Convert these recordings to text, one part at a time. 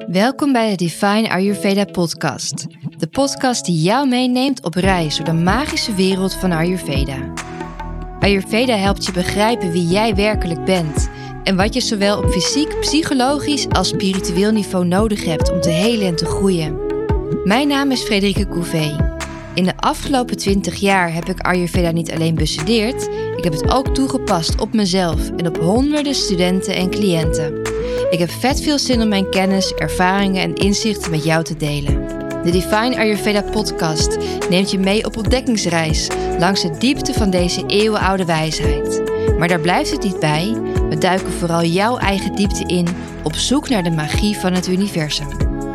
Welkom bij de Divine Ayurveda podcast. De podcast die jou meeneemt op reis door de magische wereld van Ayurveda. Ayurveda helpt je begrijpen wie jij werkelijk bent en wat je zowel op fysiek, psychologisch als spiritueel niveau nodig hebt om te helen en te groeien. Mijn naam is Frederike Couvé. In de afgelopen 20 jaar heb ik Ayurveda niet alleen bestudeerd, ik heb het ook toegepast op mezelf en op honderden studenten en cliënten. Ik heb vet veel zin om mijn kennis, ervaringen en inzichten met jou te delen. De Divine Ayurveda podcast neemt je mee op ontdekkingsreis langs de diepte van deze eeuwenoude wijsheid. Maar daar blijft het niet bij. We duiken vooral jouw eigen diepte in op zoek naar de magie van het universum.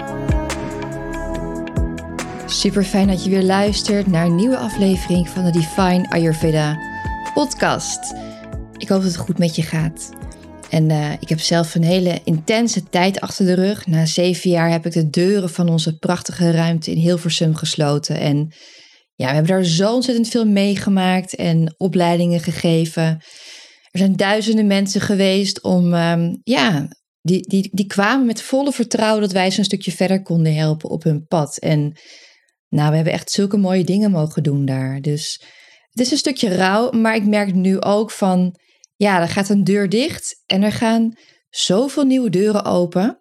Super fijn dat je weer luistert naar een nieuwe aflevering van de Divine Ayurveda podcast. Ik hoop dat het goed met je gaat. En ik heb zelf een hele intense tijd achter de rug. Na 7 jaar heb ik de deuren van onze prachtige ruimte in Hilversum gesloten. En ja, we hebben daar zo ontzettend veel meegemaakt en opleidingen gegeven. Er zijn duizenden mensen geweest om, die kwamen met volle vertrouwen dat wij ze een stukje verder konden helpen op hun pad. En nou, we hebben echt zulke mooie dingen mogen doen daar. Dus het is een stukje rauw, maar ik merk nu ook van, ja, er gaat een deur dicht en er gaan zoveel nieuwe deuren open.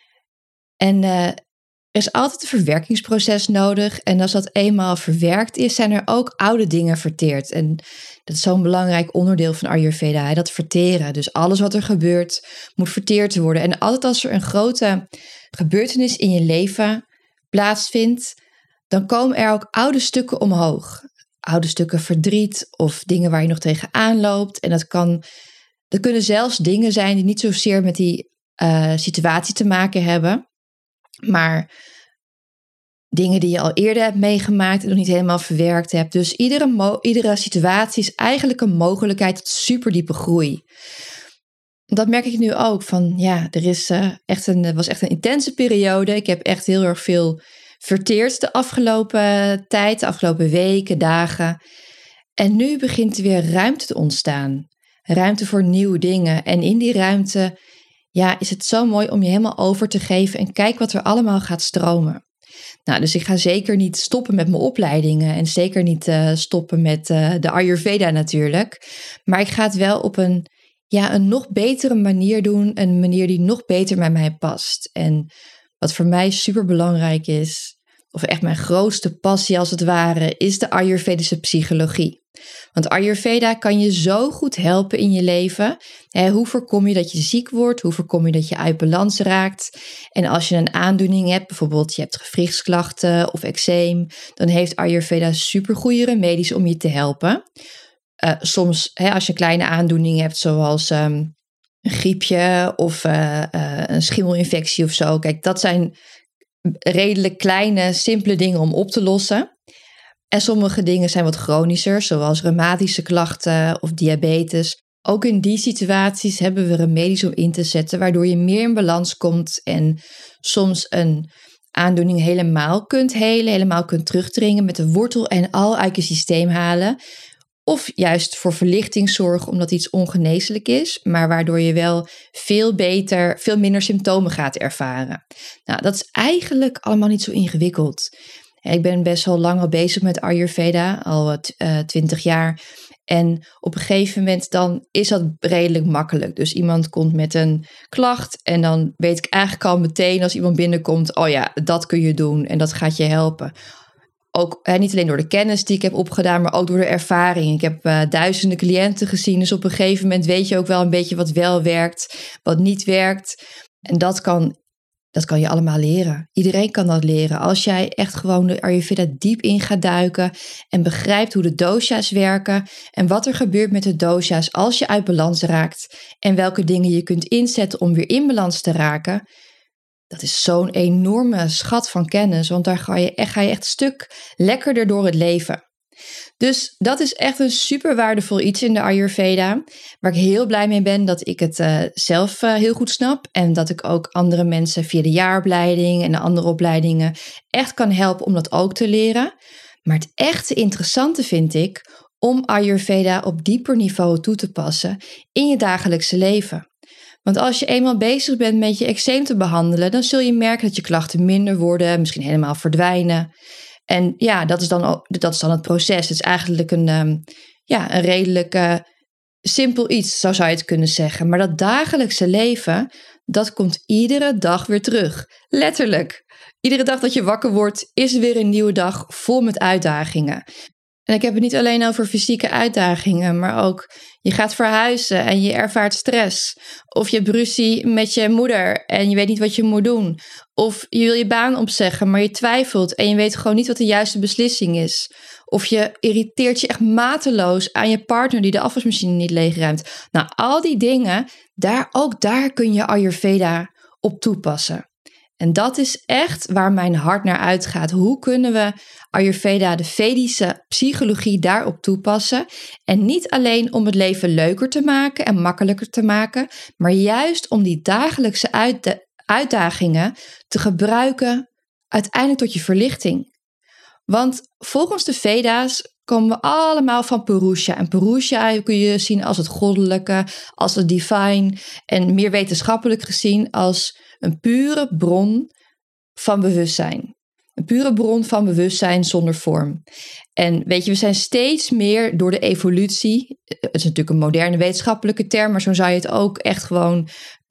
En er is altijd een verwerkingsproces nodig. En als dat eenmaal verwerkt is, zijn er ook oude dingen verteerd. En dat is zo'n belangrijk onderdeel van Ayurveda, dat verteren. Dus alles wat er gebeurt, moet verteerd worden. En altijd als er een grote gebeurtenis in je leven plaatsvindt, dan komen er ook oude stukken omhoog. Oude stukken verdriet of dingen waar je nog tegenaan loopt. En dat kunnen zelfs dingen zijn die niet zozeer met die situatie te maken hebben. Maar dingen die je al eerder hebt meegemaakt en nog niet helemaal verwerkt hebt. Dus iedere situatie is eigenlijk een mogelijkheid tot superdiepe groei. Dat merk ik nu ook. Van ja, was echt een intense periode. Ik heb echt heel erg veel verteerd de afgelopen tijd, de afgelopen weken, dagen. En nu begint er weer ruimte te ontstaan. Ruimte voor nieuwe dingen. En in die ruimte, ja, is het zo mooi om je helemaal over te geven en kijk wat er allemaal gaat stromen. Nou, dus ik ga zeker niet stoppen met mijn opleidingen en zeker niet stoppen met de Ayurveda natuurlijk. Maar ik ga het wel op een nog betere manier doen, een manier die nog beter bij mij past. En wat voor mij super belangrijk is, of echt mijn grootste passie als het ware, is de Ayurvedische psychologie. Want Ayurveda kan je zo goed helpen in je leven. Hoe voorkom je dat je ziek wordt? Hoe voorkom je dat je uit balans raakt? En als je een aandoening hebt, bijvoorbeeld je hebt gewrichtsklachten of eczeem, dan heeft Ayurveda supergoeie remedies om je te helpen. Soms, als je een kleine aandoening hebt, zoals een griepje of een schimmelinfectie of zo. Kijk, dat zijn redelijk kleine, simpele dingen om op te lossen. En sommige dingen zijn wat chronischer, zoals reumatische klachten of diabetes. Ook in die situaties hebben we remedies om in te zetten, waardoor je meer in balans komt en soms een aandoening helemaal kunt helen, helemaal kunt terugdringen, met de wortel en al uit je systeem halen. Of juist voor verlichting zorgen omdat iets ongeneeslijk is, maar waardoor je wel veel minder symptomen gaat ervaren. Nou, dat is eigenlijk allemaal niet zo ingewikkeld. Ik ben best wel lang al bezig met Ayurveda, al 20 jaar. En op een gegeven moment dan is dat redelijk makkelijk. Dus iemand komt met een klacht en dan weet ik eigenlijk al meteen als iemand binnenkomt, oh ja, dat kun je doen en dat gaat je helpen. Ook niet alleen door de kennis die ik heb opgedaan, maar ook door de ervaring. Ik heb duizenden cliënten gezien, dus op een gegeven moment weet je ook wel een beetje wat wel werkt, wat niet werkt. En dat kan je allemaal leren. Iedereen kan dat leren. Als jij echt gewoon de Ayurveda diep in gaat duiken en begrijpt hoe de dosha's werken en wat er gebeurt met de dosha's als je uit balans raakt en welke dingen je kunt inzetten om weer in balans te raken. Dat is zo'n enorme schat van kennis, want daar ga je echt een stuk lekkerder door het leven. Dus dat is echt een super waardevol iets in de Ayurveda, waar ik heel blij mee ben dat ik het zelf heel goed snap en dat ik ook andere mensen via de jaaropleiding en de andere opleidingen echt kan helpen om dat ook te leren. Maar het echte interessante vind ik om Ayurveda op dieper niveau toe te passen in je dagelijkse leven. Want als je eenmaal bezig bent met je eczeem te behandelen, dan zul je merken dat je klachten minder worden, misschien helemaal verdwijnen. En ja, dat is dan het proces. Het is eigenlijk een redelijk simpel iets, zo zou je het kunnen zeggen. Maar dat dagelijkse leven, dat komt iedere dag weer terug. Letterlijk. Iedere dag dat je wakker wordt, is er weer een nieuwe dag vol met uitdagingen. En ik heb het niet alleen over fysieke uitdagingen, maar ook je gaat verhuizen en je ervaart stress. Of je hebt ruzie met je moeder en je weet niet wat je moet doen. Of je wil je baan opzeggen, maar je twijfelt en je weet gewoon niet wat de juiste beslissing is. Of je irriteert je echt mateloos aan je partner die de afwasmachine niet leegruimt. Nou, al die dingen, daar kun je Ayurveda op toepassen. En dat is echt waar mijn hart naar uitgaat. Hoe kunnen we Ayurveda, de Vedische psychologie, daarop toepassen? En niet alleen om het leven leuker te maken en makkelijker te maken, maar juist om die dagelijkse uitdagingen te gebruiken uiteindelijk tot je verlichting. Want volgens de Veda's komen we allemaal van Purusha. En Purusha kun je zien als het goddelijke, als het divine en meer wetenschappelijk gezien als een pure bron van bewustzijn. Een pure bron van bewustzijn zonder vorm. En weet je, we zijn steeds meer door de evolutie, het is natuurlijk een moderne wetenschappelijke term, maar zo zou je het ook echt gewoon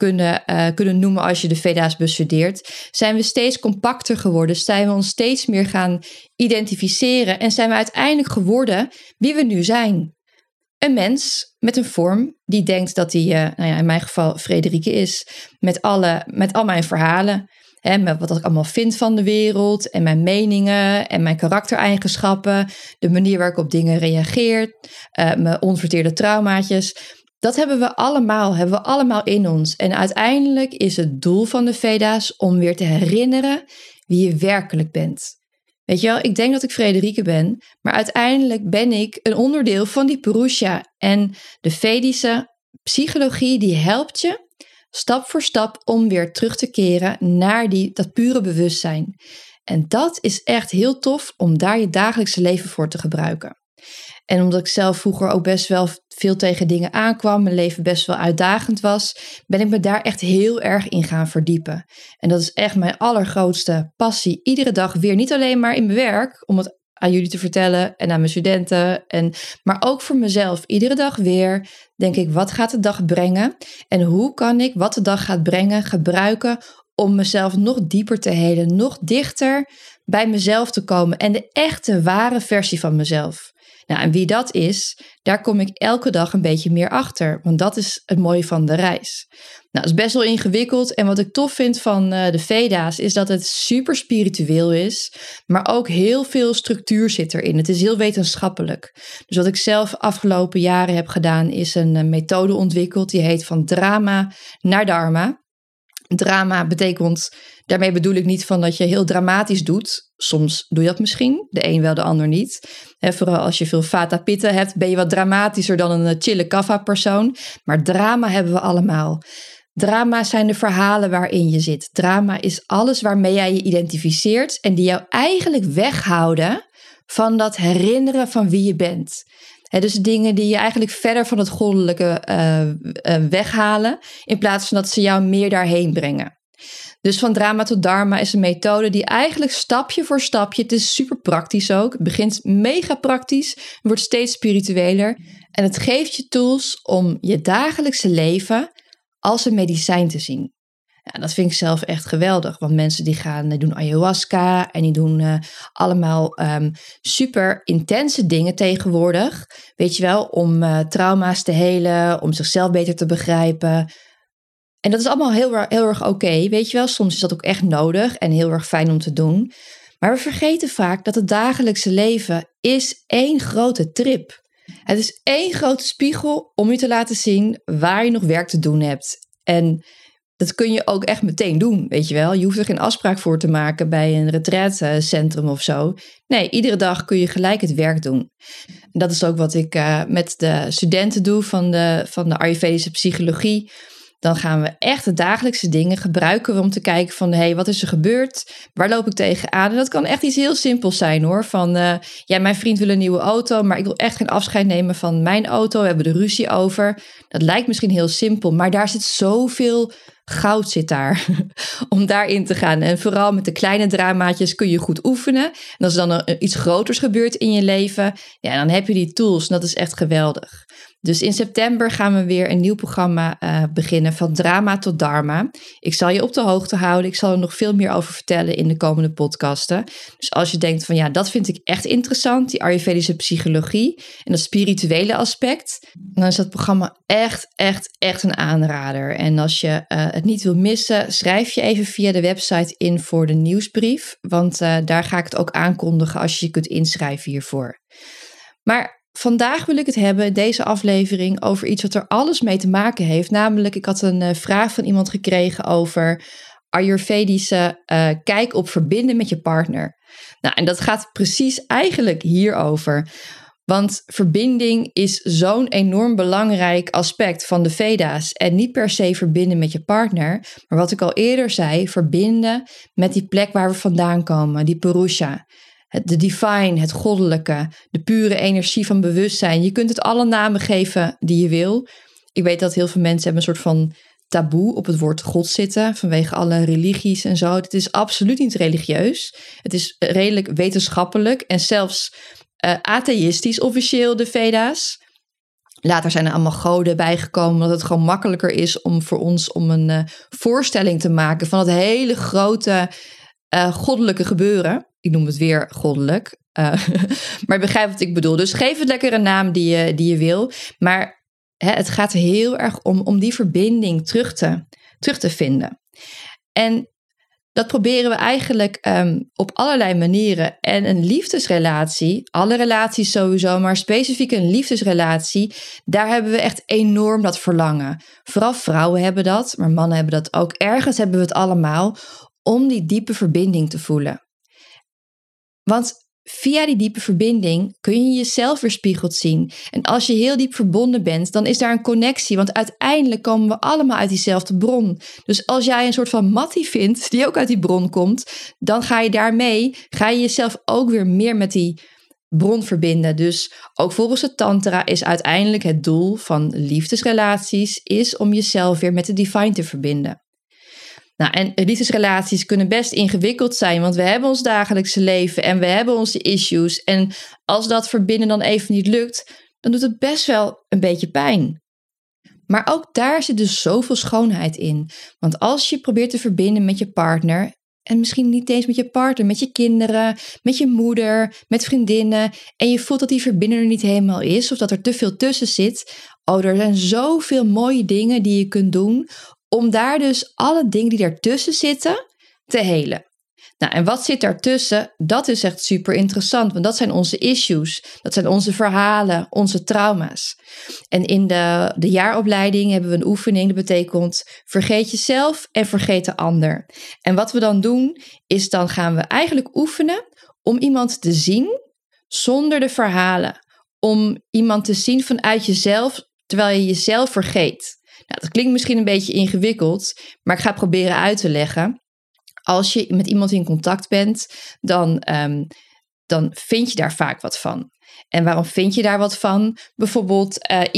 kunnen noemen als je de Veda's bestudeert, zijn we steeds compacter geworden, zijn we ons steeds meer gaan identificeren en zijn we uiteindelijk geworden wie we nu zijn. Een mens met een vorm die denkt dat hij, in mijn geval Frederike is, met al mijn verhalen. Met wat ik allemaal vind van de wereld en mijn meningen en mijn karaktereigenschappen, de manier waarop ik op dingen reageer, mijn onverteerde traumaatjes. Dat hebben we allemaal in ons. En uiteindelijk is het doel van de Veda's om weer te herinneren wie je werkelijk bent. Weet je wel, ik denk dat ik Frederike ben, maar uiteindelijk ben ik een onderdeel van die Purusha. En de Vedische psychologie die helpt je stap voor stap om weer terug te keren naar dat pure bewustzijn. En dat is echt heel tof om daar je dagelijkse leven voor te gebruiken. En omdat ik zelf vroeger ook best wel veel tegen dingen aankwam, mijn leven best wel uitdagend was, ben ik me daar echt heel erg in gaan verdiepen. En dat is echt mijn allergrootste passie. Iedere dag weer, niet alleen maar in mijn werk, om het aan jullie te vertellen en aan mijn studenten, maar ook voor mezelf. Iedere dag weer denk ik, wat gaat de dag brengen? En hoe kan ik wat de dag gaat brengen gebruiken om mezelf nog dieper te helen, nog dichter bij mezelf te komen en de echte, ware versie van mezelf. Nou, en wie dat is, daar kom ik elke dag een beetje meer achter. Want dat is het mooie van de reis. Nou, het is best wel ingewikkeld. En wat ik tof vind van de Veda's is dat het super spiritueel is. Maar ook heel veel structuur zit erin. Het is heel wetenschappelijk. Dus wat ik zelf afgelopen jaren heb gedaan is een methode ontwikkeld. Die heet van drama naar dharma. Drama betekent, daarmee bedoel ik niet van dat je heel dramatisch doet. Soms doe je dat misschien, de een wel, de ander niet. Vooral als je veel vata pitta hebt, ben je wat dramatischer dan een chille kaffa persoon. Maar drama hebben we allemaal. Drama zijn de verhalen waarin je zit. Drama is alles waarmee jij je identificeert en die jou eigenlijk weghouden van dat herinneren van wie je bent. Dus dingen die je eigenlijk verder van het goddelijke weghalen, in plaats van dat ze jou meer daarheen brengen. Dus van drama tot dharma is een methode die eigenlijk stapje voor stapje, het is super praktisch ook, het begint mega praktisch, wordt steeds spiritueler en het geeft je tools om je dagelijkse leven als een medicijn te zien. Ja, dat vind ik zelf echt geweldig, want mensen die doen ayahuasca en die doen allemaal super intense dingen tegenwoordig. Weet je wel, om trauma's te helen, om zichzelf beter te begrijpen. En dat is allemaal heel erg oké, weet je wel. Soms is dat ook echt nodig en heel erg fijn om te doen. Maar we vergeten vaak dat het dagelijkse leven is één grote trip. Het is één grote spiegel om je te laten zien waar je nog werk te doen hebt. En dat kun je ook echt meteen doen, weet je wel. Je hoeft er geen afspraak voor te maken bij een retraitecentrum of zo. Nee, iedere dag kun je gelijk het werk doen. En dat is ook wat ik met de studenten doe van de Ayurvedische psychologie. Dan gaan we echt de dagelijkse dingen gebruiken om te kijken van, hey, wat is er gebeurd? Waar loop ik tegenaan? En dat kan echt iets heel simpels zijn hoor. Van, ja, mijn vriend wil een nieuwe auto, maar ik wil echt geen afscheid nemen van mijn auto. We hebben er ruzie over. Dat lijkt misschien heel simpel, maar daar zit zoveel goud zit daar om daarin te gaan. En vooral met de kleine dramaatjes kun je goed oefenen. En als er dan iets groters gebeurt in je leven, ja, dan heb je die tools. En dat is echt geweldig. Dus in september gaan we weer een nieuw programma beginnen, van drama tot dharma. Ik zal je op de hoogte houden. Ik zal er nog veel meer over vertellen in de komende podcasten. Dus als je denkt van, ja, dat vind ik echt interessant, die Ayurvedische psychologie en dat spirituele aspect, dan is dat programma echt een aanrader. En als je het niet wil missen, schrijf je even via de website in voor de nieuwsbrief, want daar ga ik het ook aankondigen als je je kunt inschrijven hiervoor. Maar vandaag wil ik het hebben, in deze aflevering, over iets wat er alles mee te maken heeft. Namelijk, ik had een vraag van iemand gekregen over Ayurvedische kijk op verbinden met je partner. Nou, en dat gaat precies eigenlijk hierover. Want verbinding is zo'n enorm belangrijk aspect van de Veda's. En niet per se verbinden met je partner. Maar wat ik al eerder zei, verbinden met die plek waar we vandaan komen, die Purusha. De divine, het goddelijke, de pure energie van bewustzijn. Je kunt het alle namen geven die je wil. Ik weet dat heel veel mensen hebben een soort van taboe op het woord God zitten, vanwege alle religies en zo. Het is absoluut niet religieus. Het is redelijk wetenschappelijk en zelfs atheïstisch officieel, de Veda's. Later zijn er allemaal goden bijgekomen, dat het gewoon makkelijker is om voor ons om een voorstelling te maken van het hele grote goddelijke gebeuren. Ik noem het weer goddelijk. Maar begrijp wat ik bedoel. Dus geef het lekker een naam die je wil. Maar het gaat heel erg om die verbinding terug te vinden. En dat proberen we eigenlijk op allerlei manieren. En een liefdesrelatie, alle relaties sowieso, maar specifiek een liefdesrelatie, daar hebben we echt enorm dat verlangen. Vooral vrouwen hebben dat, maar mannen hebben dat ook. Ergens hebben we het allemaal, om die diepe verbinding te voelen. Want via die diepe verbinding kun je jezelf weerspiegeld zien. En als je heel diep verbonden bent, dan is daar een connectie. Want uiteindelijk komen we allemaal uit diezelfde bron. Dus als jij een soort van mattie vindt, die ook uit die bron komt, dan ga je jezelf ook weer meer met die bron verbinden. Dus ook volgens de tantra is uiteindelijk het doel van liefdesrelaties, is om jezelf weer met de divine te verbinden. Nou, en liefdesrelaties kunnen best ingewikkeld zijn, want we hebben ons dagelijkse leven en we hebben onze issues. En als dat verbinden dan even niet lukt, dan doet het best wel een beetje pijn. Maar ook daar zit dus zoveel schoonheid in. Want als je probeert te verbinden met je partner, en misschien niet eens met je partner, met je kinderen, met je moeder, met vriendinnen, en je voelt dat die verbinding er niet helemaal is, of dat er te veel tussen zit. Oh, er zijn zoveel mooie dingen die je kunt doen om daar dus alle dingen die daartussen zitten te helen. Nou, en wat zit daartussen? Dat is echt super interessant, want dat zijn onze issues. Dat zijn onze verhalen, onze trauma's. En in de jaaropleiding hebben we een oefening, dat betekent vergeet jezelf en vergeet de ander. En wat we dan doen, is dan gaan we eigenlijk oefenen om iemand te zien zonder de verhalen. Om iemand te zien vanuit jezelf, terwijl je jezelf vergeet. Nou, dat klinkt misschien een beetje ingewikkeld, maar ik ga het proberen uit te leggen. Als je met iemand in contact bent, dan vind je daar vaak wat van. En waarom vind je daar wat van? Bijvoorbeeld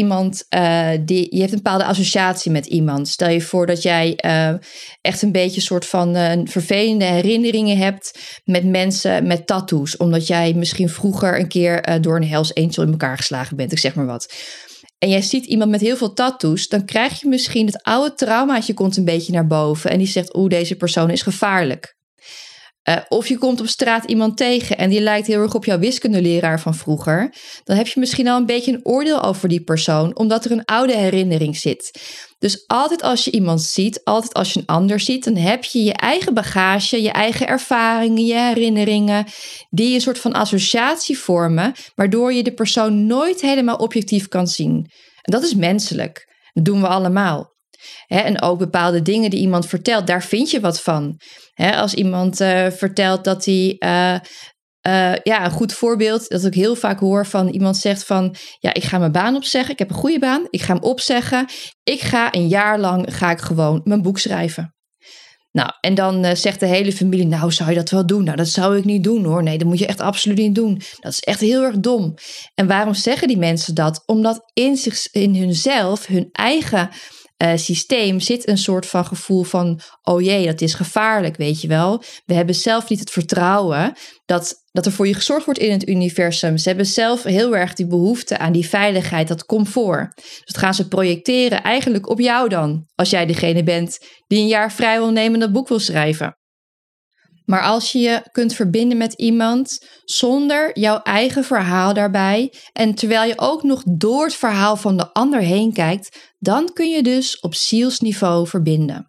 je heeft een bepaalde associatie met iemand. Stel je voor dat jij echt een beetje een soort van vervelende herinneringen hebt met mensen met tattoos. Omdat jij misschien vroeger een keer door een Hells Angel in elkaar geslagen bent, ik zeg maar wat. En jij ziet iemand met heel veel tattoos, dan krijg je misschien het oude traumaatje komt een beetje naar boven. En die zegt, deze persoon is gevaarlijk. Of je komt op straat iemand tegen en die lijkt heel erg op jouw wiskundeleraar van vroeger. Dan heb je misschien al een beetje een oordeel over die persoon, omdat er een oude herinnering zit. Dus altijd als je iemand ziet, altijd als je een ander ziet, dan heb je je eigen bagage, je eigen ervaringen, je herinneringen, die een soort van associatie vormen, waardoor je de persoon nooit helemaal objectief kan zien. En dat is menselijk. Dat doen we allemaal. En ook bepaalde dingen die iemand vertelt, daar vind je wat van. Als iemand vertelt dat hij een goed voorbeeld dat ik heel vaak hoor van iemand zegt van, ja, ik ga mijn baan opzeggen. Ik heb een goede baan. Ik ga hem opzeggen. Ik ga een jaar lang gewoon mijn boek schrijven. Nou, en dan zegt de hele familie, nou, zou je dat wel doen? Nou, dat zou ik niet doen hoor. Nee, dat moet je echt absoluut niet doen. Dat is echt heel erg dom. En waarom zeggen die mensen dat? Omdat in hunzelf, hun eigen systeem zit een soort van gevoel van, oh jee, dat is gevaarlijk, weet je wel. We hebben zelf niet het vertrouwen dat er voor je gezorgd wordt in het universum. Ze hebben zelf heel erg die behoefte aan die veiligheid, dat comfort. Dus dat gaan ze projecteren eigenlijk op jou dan, als jij degene bent die een jaar vrij wil nemen en dat boek wil schrijven. Maar als je je kunt verbinden met iemand zonder jouw eigen verhaal daarbij en terwijl je ook nog door het verhaal van de ander heen kijkt, dan kun je dus op zielsniveau verbinden.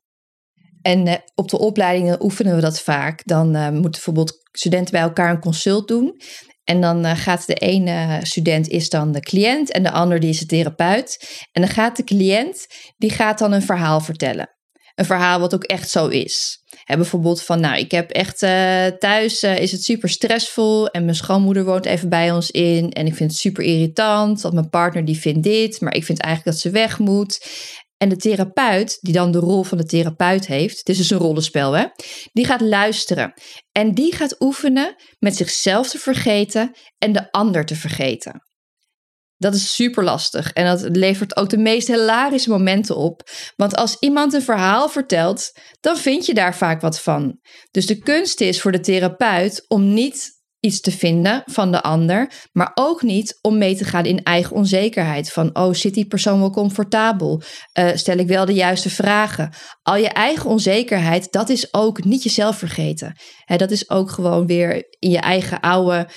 En op de opleidingen oefenen we dat vaak. Dan moeten bijvoorbeeld studenten bij elkaar een consult doen. En dan gaat de ene student is dan de cliënt en de ander die is de therapeut. En dan gaat de cliënt, die gaat dan een verhaal vertellen. Een verhaal wat ook echt zo is. Bijvoorbeeld van, nou, ik heb echt thuis is het super stressvol en mijn schoonmoeder woont even bij ons in en ik vind het super irritant, want mijn partner die vindt dit, maar ik vind eigenlijk dat ze weg moet. En de therapeut, die dan de rol van de therapeut heeft, het is dus een rollenspel, hè, die gaat luisteren. En die gaat oefenen met zichzelf te vergeten en de ander te vergeten. Dat is super lastig en dat levert ook de meest hilarische momenten op. Want als iemand een verhaal vertelt, dan vind je daar vaak wat van. Dus de kunst is voor de therapeut om niet iets te vinden van de ander, maar ook niet om mee te gaan in eigen onzekerheid. Van, oh, zit die persoon wel comfortabel? Stel ik wel de juiste vragen? Al je eigen onzekerheid, dat is ook niet jezelf vergeten. Dat is ook gewoon weer in je eigen oude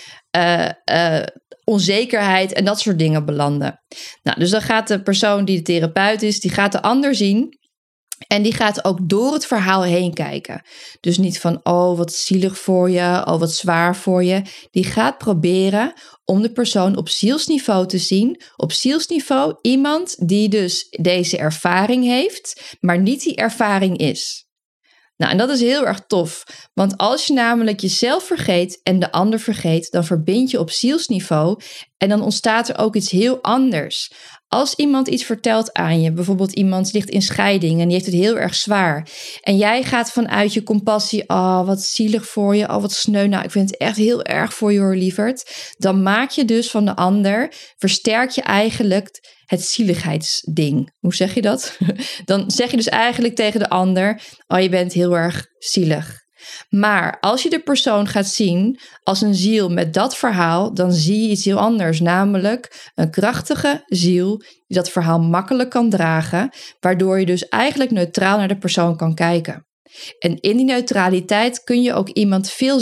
onzekerheid en dat soort dingen belanden. Nou, dus dan gaat de persoon die de therapeut is, die gaat de ander zien en die gaat ook door het verhaal heen kijken. Dus niet van, oh, wat zielig voor je, oh, wat zwaar voor je. Die gaat proberen om de persoon op zielsniveau te zien. Op zielsniveau iemand die dus deze ervaring heeft, maar niet die ervaring is. Nou, en dat is heel erg tof, want als je namelijk jezelf vergeet en de ander vergeet, dan verbind je op zielsniveau en dan ontstaat er ook iets heel anders. Als iemand iets vertelt aan je, bijvoorbeeld iemand ligt in scheiding en die heeft het heel erg zwaar. En jij gaat vanuit je compassie, oh wat zielig voor je, oh wat sneu, nou ik vind het echt heel erg voor je hoor lieverd. Dan maak je dus van de ander, versterk je eigenlijk het zieligheidsding. Hoe zeg je dat? Dan zeg je dus eigenlijk tegen de ander, oh je bent heel erg zielig. Maar als je de persoon gaat zien als een ziel met dat verhaal, dan zie je iets heel anders. Namelijk een krachtige ziel die dat verhaal makkelijk kan dragen, waardoor je dus eigenlijk neutraal naar de persoon kan kijken. En in die neutraliteit kun je ook iemand veel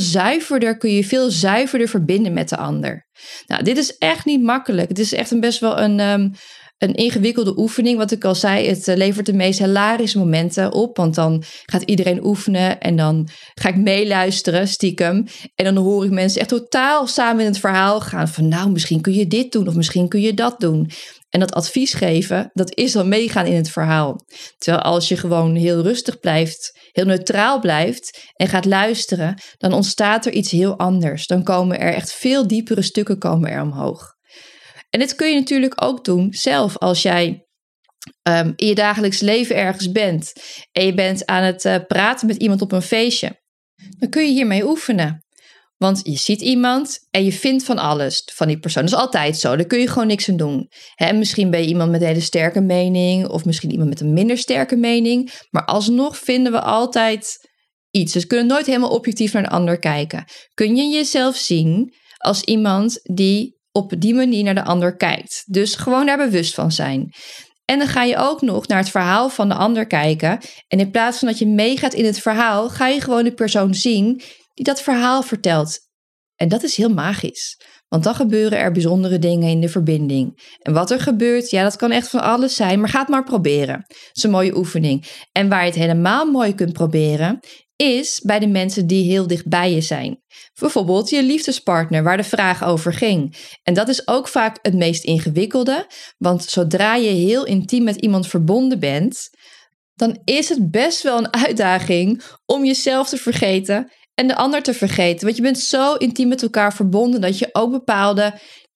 zuiverder verbinden met de ander. Nou, dit is echt niet makkelijk. Het is echt best wel een ingewikkelde oefening. Wat ik al zei, het levert de meest hilarische momenten op. Want dan gaat iedereen oefenen en dan ga ik meeluisteren stiekem. En dan hoor ik mensen echt totaal samen in het verhaal gaan. Van nou, misschien kun je dit doen of misschien kun je dat doen. En dat advies geven, dat is dan meegaan in het verhaal. Terwijl als je gewoon heel rustig blijft, heel neutraal blijft en gaat luisteren, dan ontstaat er iets heel anders. Dan komen er echt veel diepere stukken omhoog. En dit kun je natuurlijk ook doen zelf als jij in je dagelijks leven ergens bent en je bent aan het praten met iemand op een feestje. Dan kun je hiermee oefenen. Want je ziet iemand en je vindt van alles van die persoon. Dat is altijd zo, daar kun je gewoon niks aan doen. Misschien ben je iemand met een hele sterke mening of misschien iemand met een minder sterke mening. Maar alsnog vinden we altijd iets. Dus we kunnen nooit helemaal objectief naar een ander kijken. Kun je jezelf zien als iemand die op die manier naar de ander kijkt. Dus gewoon daar bewust van zijn. En dan ga je ook nog naar het verhaal van de ander kijken. En in plaats van dat je meegaat in het verhaal, ga je gewoon de persoon zien die dat verhaal vertelt. En dat is heel magisch. Want dan gebeuren er bijzondere dingen in de verbinding. En wat er gebeurt, ja, dat kan echt van alles zijn. Maar ga het maar proberen. Het is een mooie oefening. En waar je het helemaal mooi kunt proberen, is bij de mensen die heel dicht bij je zijn. Bijvoorbeeld je liefdespartner, waar de vraag over ging. En dat is ook vaak het meest ingewikkelde. Want zodra je heel intiem met iemand verbonden bent, dan is het best wel een uitdaging om jezelf te vergeten en de ander te vergeten. Want je bent zo intiem met elkaar verbonden dat je ook bepaalde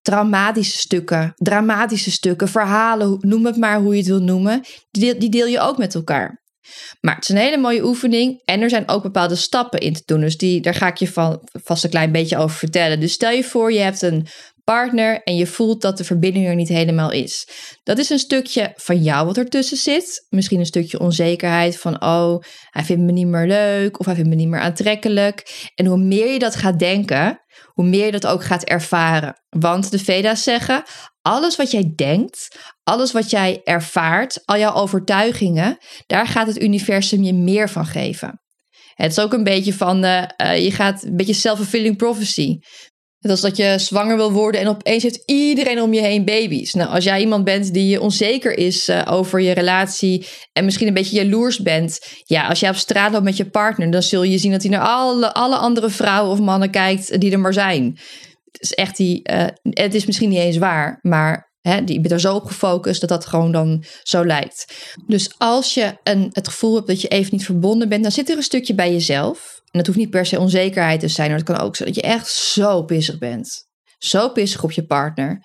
dramatische stukken, verhalen, noem het maar hoe je het wil noemen, die deel je ook met elkaar. Maar het is een hele mooie oefening en er zijn ook bepaalde stappen in te doen. Dus daar ga ik je vast een klein beetje over vertellen. Dus stel je voor, je hebt een partner en je voelt dat de verbinding er niet helemaal is. Dat is een stukje van jou wat ertussen zit. Misschien een stukje onzekerheid van, oh, hij vindt me niet meer leuk of hij vindt me niet meer aantrekkelijk. En hoe meer je dat gaat denken, hoe meer je dat ook gaat ervaren. Want de Veda's zeggen, alles wat jij denkt, alles wat jij ervaart, al jouw overtuigingen, daar gaat het universum je meer van geven. Het is ook een beetje van, je gaat een beetje self-fulfilling prophecy. Net als dat je zwanger wil worden en opeens heeft iedereen om je heen baby's. Nou, als jij iemand bent die onzeker is over je relatie en misschien een beetje jaloers bent. Ja, als jij op straat loopt met je partner, dan zul je zien dat hij naar alle andere vrouwen of mannen kijkt die er maar zijn. Het is echt het is misschien niet eens waar, maar je bent er zo op gefocust dat gewoon dan zo lijkt. Dus als je het gevoel hebt dat je even niet verbonden bent, dan zit er een stukje bij jezelf. En dat hoeft niet per se onzekerheid te zijn, maar het kan ook zijn dat je echt zo pissig bent. Zo pissig op je partner.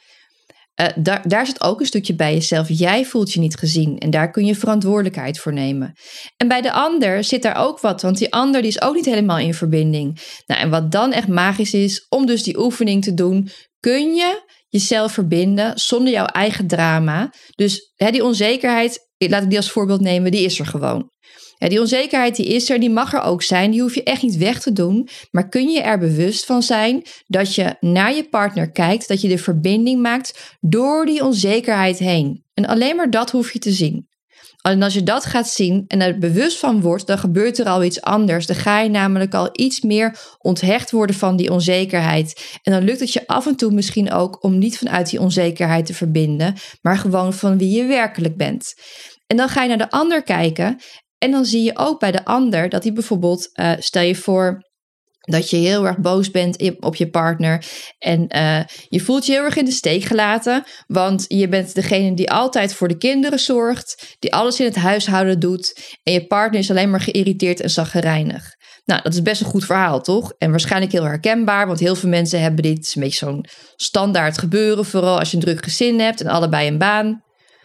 Daar zit ook een stukje bij jezelf. Jij voelt je niet gezien en daar kun je verantwoordelijkheid voor nemen. En bij de ander zit daar ook wat, want die ander die is ook niet helemaal in verbinding. Nou, en wat dan echt magisch is, om dus die oefening te doen, kun je jezelf verbinden zonder jouw eigen drama. Dus die onzekerheid, laat ik die als voorbeeld nemen, die is er gewoon. Ja, die onzekerheid die is er, die mag er ook zijn. Die hoef je echt niet weg te doen. Maar kun je er bewust van zijn dat je naar je partner kijkt, dat je de verbinding maakt door die onzekerheid heen. En alleen maar dat hoef je te zien. En als je dat gaat zien en er bewust van wordt, dan gebeurt er al iets anders. Dan ga je namelijk al iets meer onthecht worden van die onzekerheid. En dan lukt het je af en toe misschien ook om niet vanuit die onzekerheid te verbinden, maar gewoon van wie je werkelijk bent. En dan ga je naar de ander kijken. En dan zie je ook bij de ander dat hij bijvoorbeeld, stel je voor dat je heel erg boos bent op je partner en je voelt je heel erg in de steek gelaten, want je bent degene die altijd voor de kinderen zorgt, die alles in het huishouden doet en je partner is alleen maar geïrriteerd en chagrijnig. Nou, dat is best een goed verhaal, toch? En waarschijnlijk heel herkenbaar, want heel veel mensen hebben dit. Het is een beetje zo'n standaard gebeuren, vooral als je een druk gezin hebt en allebei een baan.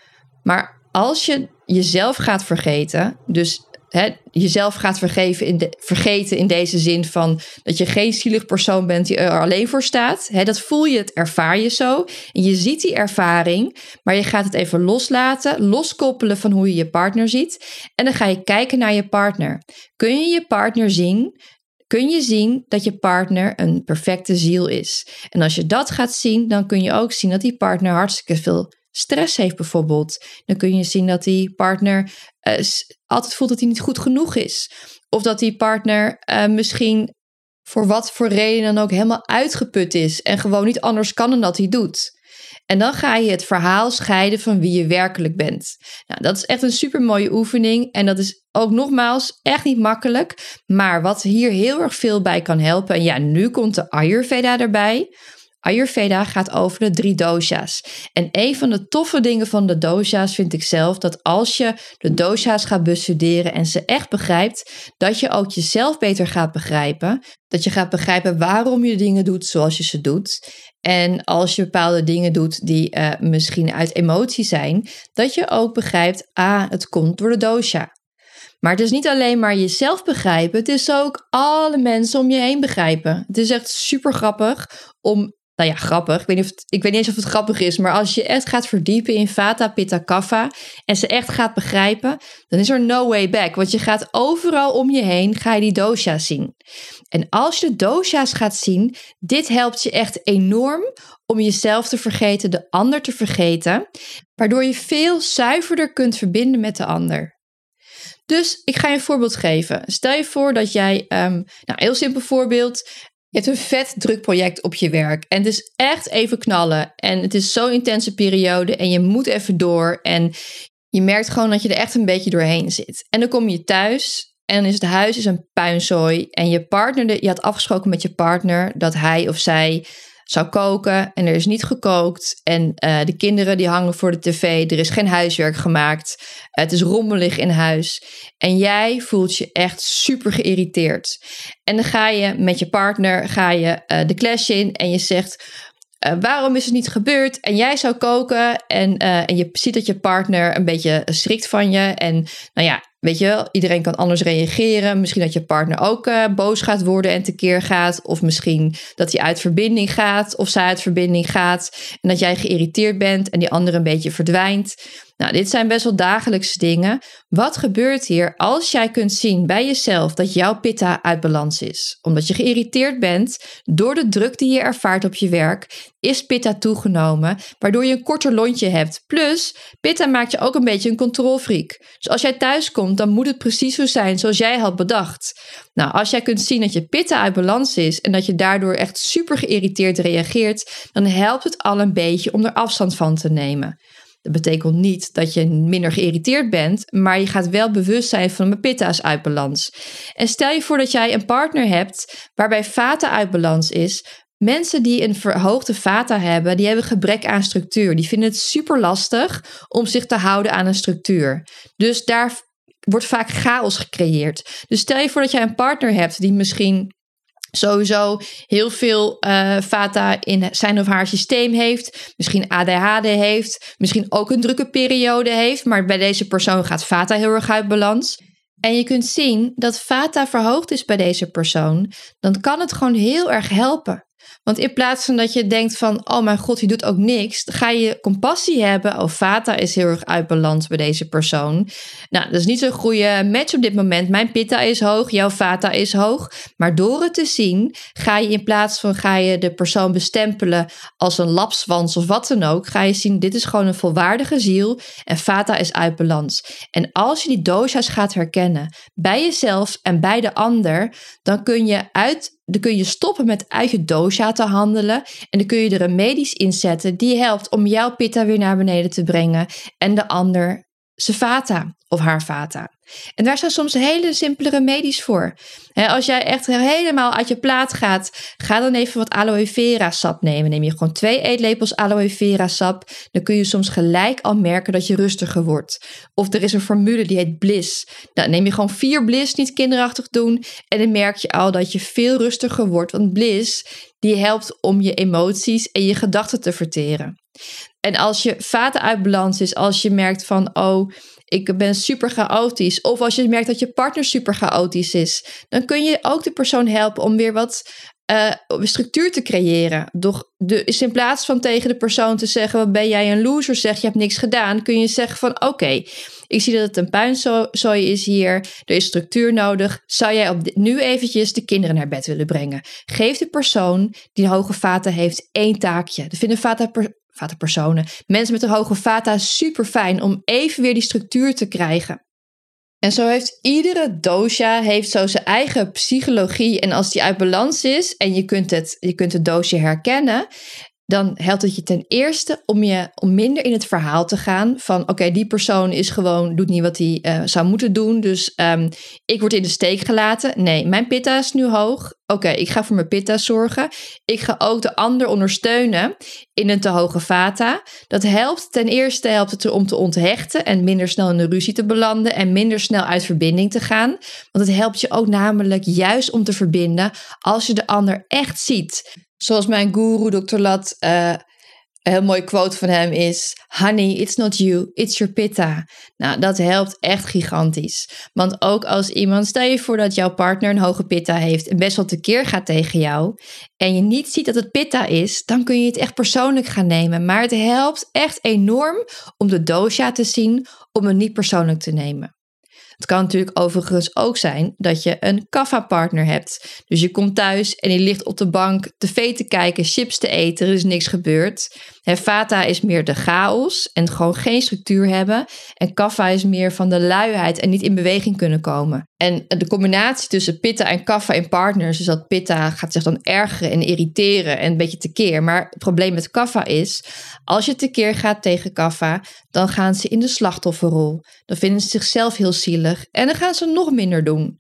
Maar als je jezelf gaat vergeten, dus jezelf gaat vergeten in deze zin van dat je geen zielig persoon bent die er alleen voor staat. Dat voel je, het ervaar je zo. En je ziet die ervaring, maar je gaat het even loslaten, loskoppelen van hoe je je partner ziet. En dan ga je kijken naar je partner. Kun je je partner zien? Kun je zien dat je partner een perfecte ziel is? En als je dat gaat zien, dan kun je ook zien dat die partner hartstikke veel stress heeft bijvoorbeeld. Dan kun je zien dat die partner altijd voelt dat hij niet goed genoeg is. Of dat die partner misschien voor wat voor reden dan ook helemaal uitgeput is. En gewoon niet anders kan dan dat hij doet. En dan ga je het verhaal scheiden van wie je werkelijk bent. Nou, dat is echt een super mooie oefening. En dat is ook nogmaals echt niet makkelijk. Maar wat hier heel erg veel bij kan helpen. En ja, nu komt de Ayurveda erbij. Ayurveda gaat over de 3 dosha's. En een van de toffe dingen van de dosha's vind ik zelf dat als je de dosha's gaat bestuderen en ze echt begrijpt, dat je ook jezelf beter gaat begrijpen. Dat je gaat begrijpen waarom je dingen doet zoals je ze doet. En als je bepaalde dingen doet die misschien uit emotie zijn, dat je ook begrijpt, het komt door de dosha. Maar het is niet alleen maar jezelf begrijpen, het is ook alle mensen om je heen begrijpen. Het is echt super grappig om, grappig, ik weet niet eens of het grappig is, maar als je echt gaat verdiepen in Vata, Pitta, Kapha en ze echt gaat begrijpen, dan is er no way back. Want je gaat overal om je heen, ga je die dosha's zien. En als je de dosha's gaat zien, dit helpt je echt enorm om jezelf te vergeten, de ander te vergeten, waardoor je veel zuiverder kunt verbinden met de ander. Dus ik ga je een voorbeeld geven. Stel je voor dat jij, heel simpel voorbeeld, je hebt een vet druk project op je werk en het is echt even knallen en het is zo'n intense periode en je moet even door en je merkt gewoon dat je er echt een beetje doorheen zit. En dan kom je thuis en dan is het huis een puinzooi en je had afgesproken met je partner dat hij of zij zou koken en er is niet gekookt en de kinderen die hangen voor de tv, er is geen huiswerk gemaakt, het is rommelig in huis en jij voelt je echt super geïrriteerd. En dan ga je met je partner de clash in en je zegt, waarom is het niet gebeurd? En jij zou koken en je ziet dat je partner een beetje schrikt van je. En nou ja, weet je wel, iedereen kan anders reageren. Misschien dat je partner ook boos gaat worden en tekeer gaat. Of misschien dat hij uit verbinding gaat of zij uit verbinding gaat. En dat jij geïrriteerd bent en die ander een beetje verdwijnt. Nou, dit zijn best wel dagelijkse dingen. Wat gebeurt hier als jij kunt zien bij jezelf dat jouw pitta uit balans is? Omdat je geïrriteerd bent door de druk die je ervaart op je werk, is pitta toegenomen, waardoor je een korter lontje hebt. Plus, pitta maakt je ook een beetje een controlfreak. Dus als jij thuis komt, dan moet het precies zo zijn zoals jij had bedacht. Nou, als jij kunt zien dat je pitta uit balans is en dat je daardoor echt super geïrriteerd reageert, dan helpt het al een beetje om er afstand van te nemen. Dat betekent niet dat je minder geïrriteerd bent, maar je gaat wel bewust zijn van mijn pitta is uit balans. En stel je voor dat jij een partner hebt waarbij vata uit balans is. Mensen die een verhoogde vata hebben, die hebben gebrek aan structuur. Die vinden het super lastig om zich te houden aan een structuur. Dus daar wordt vaak chaos gecreëerd. Dus stel je voor dat jij een partner hebt die misschien sowieso heel veel vata in zijn of haar systeem heeft. Misschien ADHD heeft. Misschien ook een drukke periode heeft. Maar bij deze persoon gaat vata heel erg uit balans. En je kunt zien dat vata verhoogd is bij deze persoon. Dan kan het gewoon heel erg helpen. Want in plaats van dat je denkt van, oh mijn god, die doet ook niks, dan ga je compassie hebben. Oh, vata is heel erg uit balans bij deze persoon. Nou, dat is niet zo'n goede match op dit moment. Mijn pitta is hoog, jouw vata is hoog. Maar door het te zien, ga je in plaats van de persoon bestempelen als een lapswans of wat dan ook, ga je zien, dit is gewoon een volwaardige ziel en vata is uit balans. En als je die dosha's gaat herkennen bij jezelf en bij de ander, dan kun je stoppen met uit je dosha te handelen. En dan kun je er remedies inzetten die helpt om jouw pitta weer naar beneden te brengen. En de ander zijn vata of haar vata. En daar zijn soms hele simpele remedies voor. Als jij echt helemaal uit je plaat gaat, ga dan even wat aloe vera sap nemen. Neem je gewoon 2 eetlepels aloe vera sap. Dan kun je soms gelijk al merken dat je rustiger wordt. Of er is een formule die heet Bliss. Nou, neem je gewoon 4 Bliss, niet kinderachtig doen. En dan merk je al dat je veel rustiger wordt. Want Bliss, die helpt om je emoties en je gedachten te verteren. En als je vata uit balans is, als je merkt van, oh, ik ben super chaotisch. Of als je merkt dat je partner super chaotisch is, dan kun je ook de persoon helpen om weer wat structuur te creëren. Dus in plaats van tegen de persoon te zeggen, wat ben jij een loser, zeg je hebt niks gedaan, kun je zeggen van, oké, ik zie dat het een puinzooi is hier, er is structuur nodig. Zou jij nu eventjes de kinderen naar bed willen brengen? Geef de persoon die een hoge vata heeft 1 taakje. Dat vinden vata-personen, mensen met een hoge vata, super fijn om even weer die structuur te krijgen. En zo heeft iedere dosha zo zijn eigen psychologie. En als die uit balans is en je kunt het dosha herkennen, dan helpt het je ten eerste om minder in het verhaal te gaan van, oké, die persoon doet niet wat hij zou moeten doen, dus ik word in de steek gelaten. Nee, mijn pitta is nu hoog. Oké, ik ga voor mijn pitta zorgen. Ik ga ook de ander ondersteunen in een te hoge vata. Dat helpt. Ten eerste helpt het om te onthechten en minder snel in een ruzie te belanden en minder snel uit verbinding te gaan. Want het helpt je ook namelijk juist om te verbinden als je de ander echt ziet. Zoals mijn guru, Dr. Lat, een heel mooi quote van hem is, honey, it's not you, it's your pitta. Nou, dat helpt echt gigantisch. Want ook als iemand, stel je voor dat jouw partner een hoge pitta heeft en best wel tekeer gaat tegen jou en je niet ziet dat het pitta is, dan kun je het echt persoonlijk gaan nemen. Maar het helpt echt enorm om de dosha te zien, om het niet persoonlijk te nemen. Het kan natuurlijk overigens ook zijn dat je een kapha-partner hebt. Dus je komt thuis en die ligt op de bank tv te kijken, chips te eten, er is niks gebeurd. Vata is meer de chaos en gewoon geen structuur hebben. En kapha is meer van de luiheid en niet in beweging kunnen komen. En de combinatie tussen pitta en kapha in partners is dat pitta gaat zich dan ergeren en irriteren en een beetje tekeer. Maar het probleem met kapha is, als je tekeer gaat tegen kapha, dan gaan ze in de slachtofferrol. Dan vinden ze zichzelf heel zielig en dan gaan ze nog minder doen.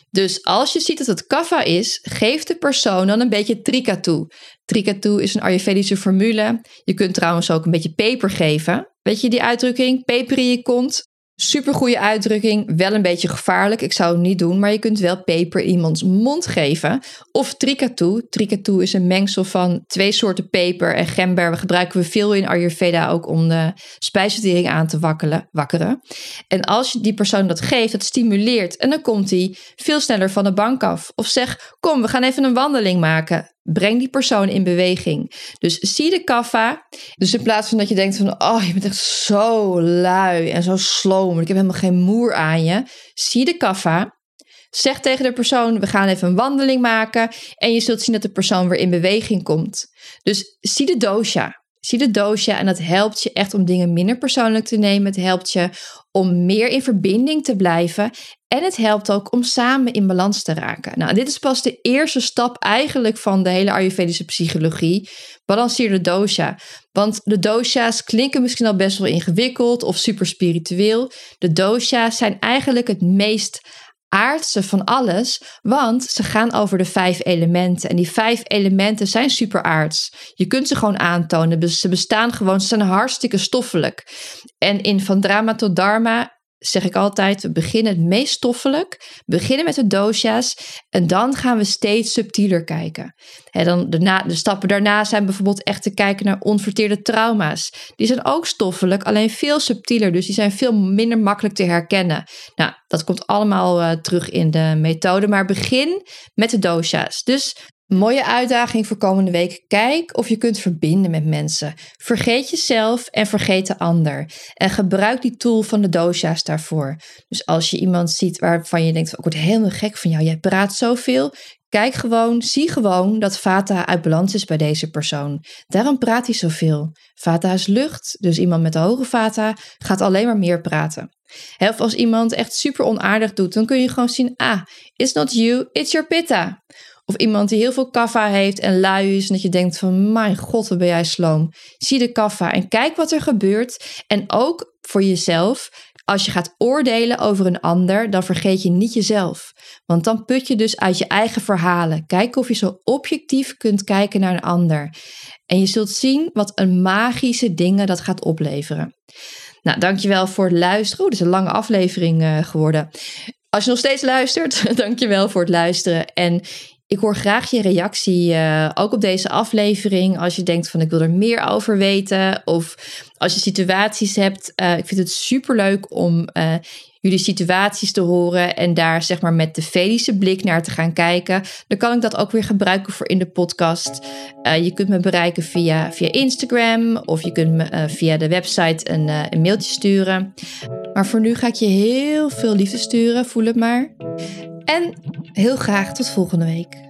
Dus als je ziet dat het kapha is, geef de persoon dan een beetje trika toe. Trika toe is een Ayurvedische formule. Je kunt trouwens ook een beetje peper geven. Weet je die uitdrukking? Peper in je kont. Supergoeie uitdrukking, wel een beetje gevaarlijk. Ik zou het niet doen, maar je kunt wel peper in iemands mond geven. Of trikatoe. Trikatoe is een mengsel van 2 soorten peper en gember. We gebruiken we veel in Ayurveda ook om de spijsvertering aan te wakkeren. En als je die persoon dat geeft, dat stimuleert. En dan komt hij veel sneller van de bank af. Of zeg, kom, we gaan even een wandeling maken. Breng die persoon in beweging. Dus zie de kapha. Dus in plaats van dat je denkt van, oh, je bent echt zo lui en zo sloom. Ik heb helemaal geen moer aan je. Zie de kapha. Zeg tegen de persoon, we gaan even een wandeling maken. En je zult zien dat de persoon weer in beweging komt. Dus zie de dosha. Zie de dosha en dat helpt je echt om dingen minder persoonlijk te nemen. Het helpt je om meer in verbinding te blijven. En het helpt ook om samen in balans te raken. Nou, dit is pas de eerste stap eigenlijk van de hele Ayurvedische psychologie. Balanceer de dosha. Want de dosha's klinken misschien al best wel ingewikkeld of super spiritueel. De dosha's zijn eigenlijk het meest aardse van alles, want ze gaan over de 5 elementen. En die 5 elementen zijn super aards. Je kunt ze gewoon aantonen. Dus ze bestaan gewoon, ze zijn hartstikke stoffelijk. En in Van Drama tot Dharma zeg ik altijd, we beginnen het meest stoffelijk, beginnen met de dosha's en dan gaan we steeds subtieler kijken. Dan de stappen daarna zijn bijvoorbeeld echt te kijken naar onverteerde trauma's. Die zijn ook stoffelijk, alleen veel subtieler, dus die zijn veel minder makkelijk te herkennen. Nou, dat komt allemaal terug in de methode, maar begin met de dosha's. Dus mooie uitdaging voor komende week. Kijk of je kunt verbinden met mensen. Vergeet jezelf en vergeet de ander. En gebruik die tool van de dosha's daarvoor. Dus als je iemand ziet waarvan je denkt, ik word helemaal gek van jou, jij praat zoveel. Kijk gewoon, zie gewoon dat vata uit balans is bij deze persoon. Daarom praat hij zoveel. Vata is lucht, dus iemand met de hoge vata gaat alleen maar meer praten. Of als iemand echt super onaardig doet, dan kun je gewoon zien, it's not you, it's your pitta. Of iemand die heel veel kapha heeft en lui is en dat je denkt van, mijn god, wat ben jij sloom. Zie de kapha en kijk wat er gebeurt. En ook voor jezelf, als je gaat oordelen over een ander, dan vergeet je niet jezelf. Want dan put je dus uit je eigen verhalen. Kijk of je zo objectief kunt kijken naar een ander. En je zult zien wat een magische dingen dat gaat opleveren. Nou, dankjewel voor het luisteren. Dit is een lange aflevering geworden. Als je nog steeds luistert, dankjewel voor het luisteren. En ik hoor graag je reactie, ook op deze aflevering. Als je denkt van ik wil er meer over weten. Of als je situaties hebt. Ik vind het superleuk om jullie situaties te horen. En daar zeg maar met de Vedische blik naar te gaan kijken. Dan kan ik dat ook weer gebruiken voor in de podcast. Je kunt me bereiken via Instagram. Of je kunt me via de website een mailtje sturen. Maar voor nu ga ik je heel veel liefde sturen. Voel het maar. En heel graag tot volgende week.